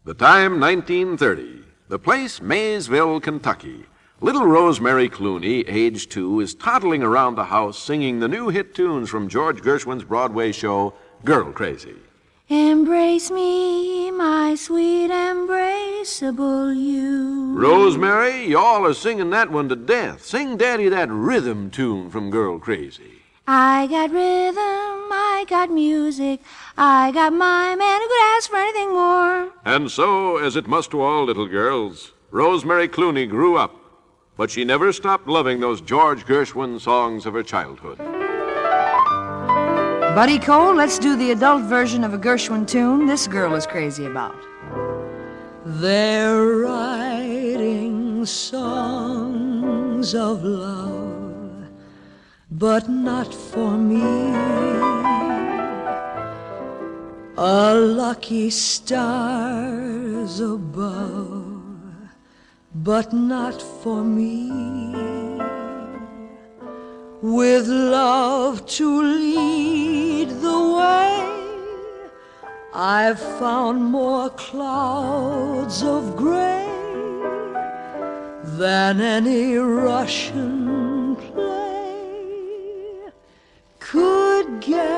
The time, 1930. The place, Maysville, Kentucky. Little Rosemary Clooney, age 2, is toddling around the house singing the new hit tunes from George Gershwin's Broadway show, Girl Crazy. Embrace me, my sweet embraceable you. Rosemary, y'all are singing that one to death. Sing Daddy that rhythm tune from Girl Crazy. I got rhythm, I got music, I got my man who could ask for anything more. And so, as it must to all little girls, Rosemary Clooney grew up, but she never stopped loving those George Gershwin songs of her childhood. Buddy Cole, let's do the adult version of a Gershwin tune this girl is crazy about. They're writing songs of love, but not for me. A lucky stars above, but not for me. With love to lead the way, I've found more clouds of gray than any Russian play could get.